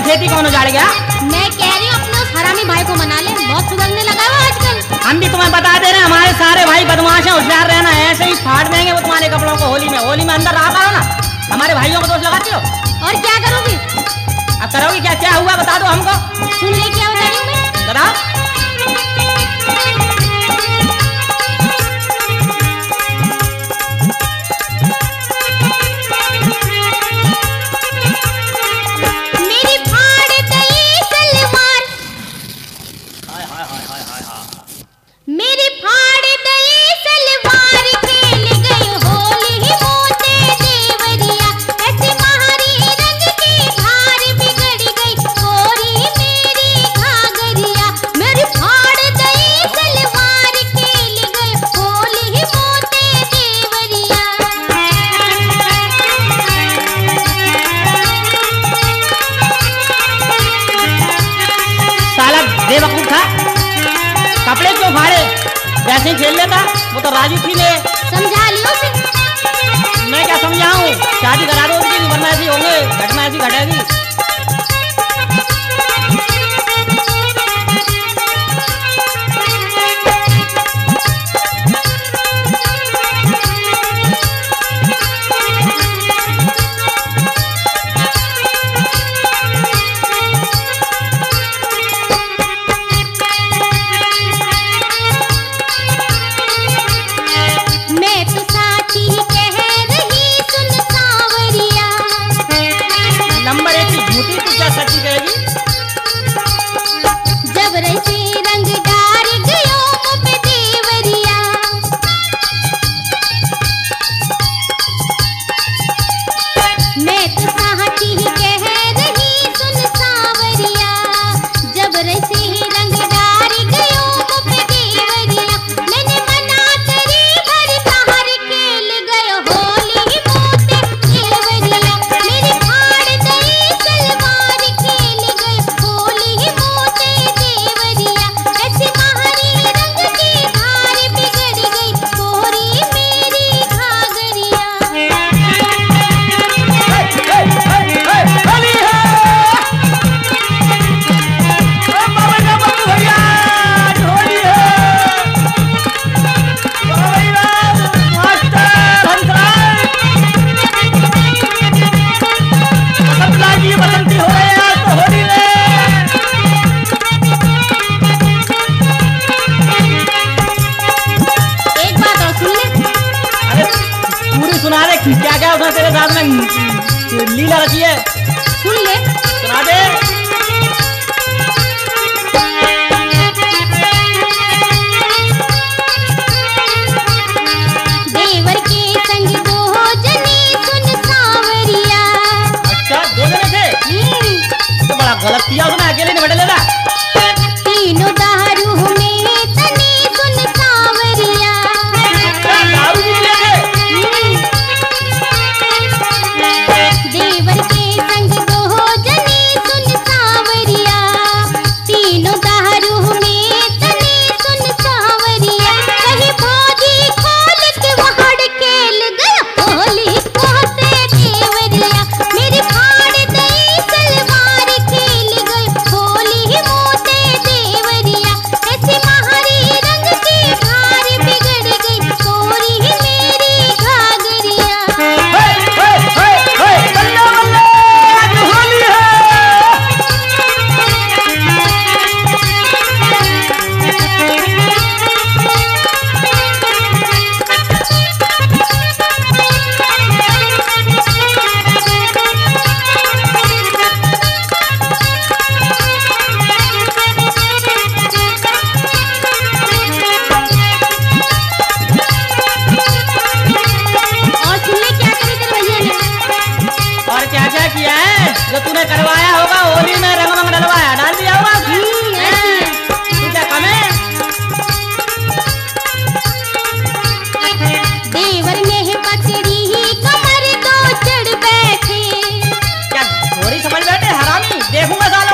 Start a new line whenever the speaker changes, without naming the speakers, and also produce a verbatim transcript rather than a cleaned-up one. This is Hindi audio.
खेती कौन उजाड़ गया?
मैं कह रही हूँ अपने उस हरामी भाई को मना ले, बहुत सुधरने लगा है वो आजकल।
हम भी तुम्हें बता दे रहे हैं, हमारे सारे भाई बदमाश हैं, होशियार रहना, ऐसे ही फाड़ देंगे वो तुम्हारे कपड़ों को होली में। होली में अंदर रहा करो ना, हमारे भाइयों को दोष लगाती हो।
और क्या करोगी?
अब करोगी क्या? क्या हुआ बता दो हमको।
सुन ले क्या बता रही हूँ मैं,
बताओ।
मेरी फाड़ दई सलवार खेल गई होली मोते देवरिया, ऐसी महारी रंग की धार बिगड़ गई गोरी मेरी घाघरिया। मेरी फाड़ दई सलवार खेल गई होली मोते देवरिया।
साला बेवकूफ था, कपड़े क्यों फाड़े? वैसे ही खेल लेता, वो तो राजी थी। ले
समझा लियो उसे।
मैं क्या समझाऊं? शादी करा दो उसकी, वरना ऐसी होंगे, घटना ऐसी घटेगी। नंबर एक की झूठी, तू क्या सच्ची कहेगी?
जब रही रंग डार गयो मुझ देवरिया, मैं तो साथी कह रही सुन सावरिया। जब रही रंग डार गयो मुझ देवरिया, मैंने मना करी भर तार खेल गयो होली मोते देवरिया। मेरी फाड़ दई सलवार खेल गई होली मोते देवरिया, ऐसी महारी रंग की धार बिगड़ गई गोरी मेरी घाघरिया।
होली है, ओ बाबा का बंधु भैया, आज होली है। ओ भैया, मास्टर हंसराज, बसंतलाल जी बसंती हो रहे हैं आज तो होली में।
एक बात और सुन ले।
अरे पूरी सुना दे, क्या क्या उसने तेरे साथ में लीला रची है,
सुन ले।
सुना दे।
देवर के संग दो जने सुन सावरिया।
अच्छा, दो जने थे?
हम्म,
तो बड़ा गलत किया उसने, अकेले नहीं बैठे लेता।
तीनों दारू में तने सुन सावरिया।
दारू भी ले थे?
देवर के संग दो जने सुन सावरिया, तीनों दारू में तने सुन सावरिया। कहीं भौजी खोल के वहाड़ खेल गया होली मोते देवरिया। मेरी फाड़ दई सलवार खेल गई होली मोते देवरिया, ऐसी महारी रंग की धार बिगड़ गई गोरी मेरी घाघरिया।
हे, हे, हे, हे, बल्ले बल्ले, आज होली है।
और सुन ले क्या करे तेरे भैया ने।
और क्या क्या किया है जो तूने करवाया होगा? होली में रंग मंग डलवाया, डाल दिया होगा।
हम्म, ऐसे।
तू क्या कम है?
देवर ने पकड़ी कमर तो चढ़ बैठे।
क्या थोड़ी समझ बैठे हरामी? देखूंगा साला।